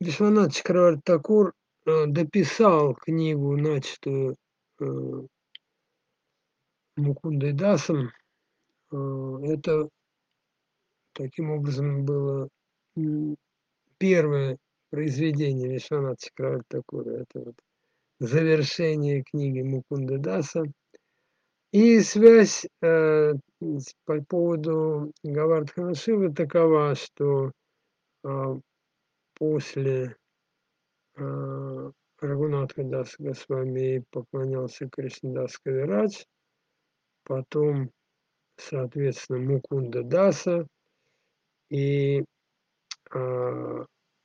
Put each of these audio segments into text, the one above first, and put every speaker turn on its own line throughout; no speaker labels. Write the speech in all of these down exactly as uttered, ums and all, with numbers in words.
Вишванат Чакрабарти Такур, э, дописал книгу, начатую, э Мукундой Дасом. Э, это таким образом было, м, первое произведение Вишваната Чакрабарти Такура. Это вот завершение книги Мукунды Даса. И связь, э, с по поводу Говардхана Шивы такова, что, а, после, а, Рагунатха Даса Госвами поклонялся Кришнадас Кавирадж, потом, соответственно, Мукунда Даса. И, а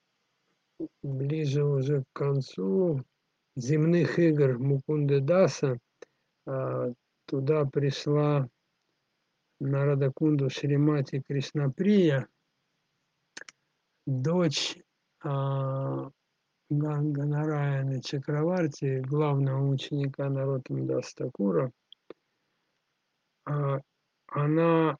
ближе уже к концу земных игр Мукунды Даса, а, туда пришла на Радакунду Шримати Кришнаприя, дочь, а, Ганга Нараяны Чакраварти, главного ученика Нароттама Даса Такура. А, она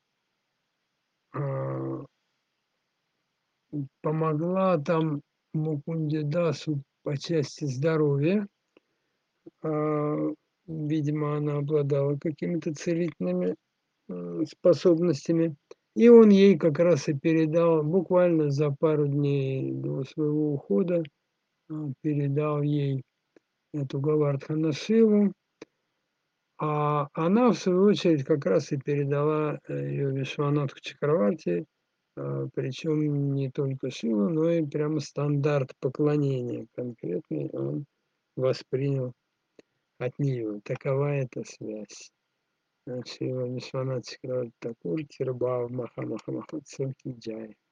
а м, помогла там Мукунде Дасу по части здоровья. А, видимо, она обладала какими-то целительными, э, способностями. И он ей как раз и передал, буквально за пару дней до своего ухода, а, передал ей эту Говардхана Шиву. А она, в свою очередь, как раз и передала, э, её Вишванатху Чакраварти, а, причём не только Шиву, но и прямо стандарт поклонения конкретный он воспринял от неё. Такова эта связь. Э, Шрила Вишванат Чакрабарти Такур, Маха Маха Махотсав ки джай.